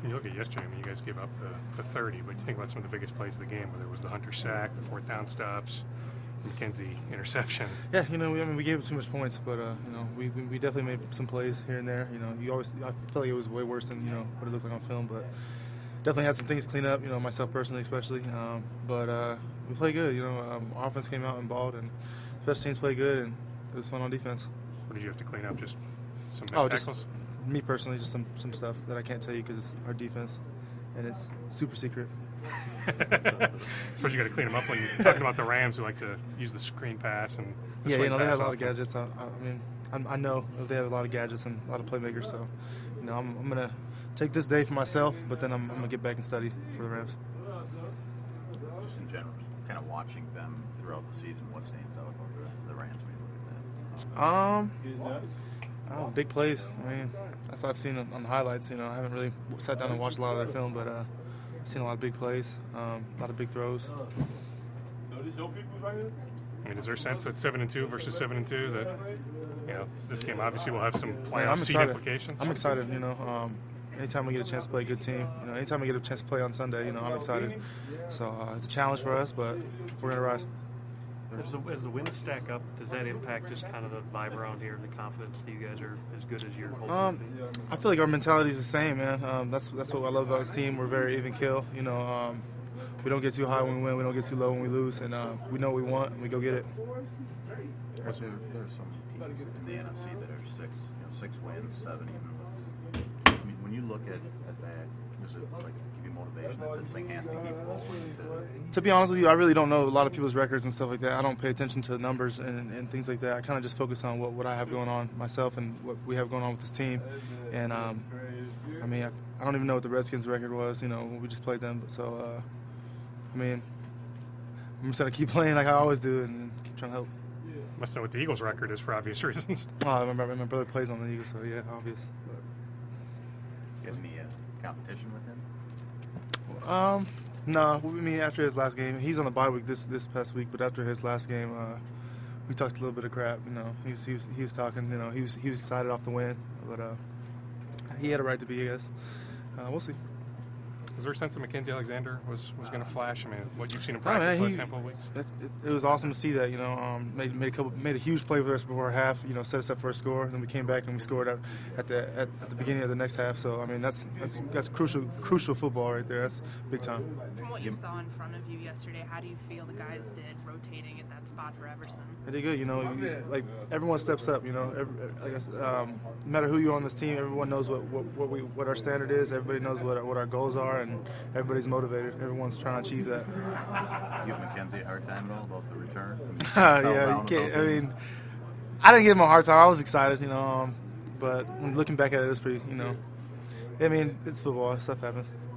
You look at yesterday, I mean, you guys gave up the 30, but you think about some of the biggest plays of the game, whether it was the Hunter sack, the fourth down stops, McKenzie interception. Yeah, we gave too much points, but we definitely made some plays here and there. I feel like it was way worse than what it looked like on film, but definitely had some things to clean up. Myself personally, especially. But we played good. Our offense came out and balled, and special teams played good, and it was fun on defense. What did you have to clean up? Just some missed tackles? Me personally, just some stuff that I can't tell you because it's our defense, and it's super secret. I suppose you got to clean them up when you're talking about the Rams who like to use the screen pass and they have a lot of gadgets. I know they have a lot of gadgets and a lot of playmakers. So, I'm gonna take this day for myself, but then I'm gonna get back and study for the Rams. Just in general, kind of watching them throughout the season, what stands out about the Rams when you look at that? Big plays. That's what I've seen on the highlights. I haven't really sat down and watched a lot of their film, but I've seen a lot of big plays, a lot of big throws. Is there a sense at 7-2 versus 7-2 that this game obviously will have some playoff seed implications? I'm excited. Anytime we get a chance to play a good team, anytime we get a chance to play on Sunday, I'm excited. So it's a challenge for us, but we're gonna rise. As the wins stack up, does that impact just kind of the vibe around here and the confidence that you guys are as good as you're hoping to be? I feel like our mentality is the same, man. That's what I love about this team. We're very even kill. We don't get too high when we win. We don't get too low when we lose, and we know what we want and we go get it. There are so many teams in the NFC that are six wins, 7 even. When you look at that, does it give you motivation that this thing has to keep rolling? To be honest with you, I really don't know a lot of people's records and stuff like that. I don't pay attention to the numbers and things like that. I kind of just focus on what I have going on myself and what we have going on with this team. And I don't even know what the Redskins' record was. When we just played them. So, I'm just gonna keep playing like I always do and keep trying to help. Must know what the Eagles' record is for obvious reasons. My brother plays on the Eagles, so yeah, obvious. But. You have any competition with him? No. After his last game, he's on the bye week this past week. But after his last game, we talked a little bit of crap. He was talking. He was excited off the win, but he had a right to be. I guess we'll see. Was there a sense that Mackenzie Alexander was going to flash? What you've seen in practice the last handful of weeks? It was awesome to see that. Made a huge play for us before half. Set us up for a score. Then we came back and we scored at the beginning of the next half. So that's crucial football right there. That's big time. From what you saw in front of you yesterday, how do you feel the guys did rotating at that spot for Everson? They did good. Everyone steps up. No matter who you're on this team, everyone knows what our standard is. Everybody knows what our goals are. And everybody's motivated. Everyone's trying to achieve that. Give Mackenzie a hard time at all about the return? Yeah, you can't. I didn't give him a hard time. I was excited, but looking back at it, it's pretty, it's football. Stuff happens.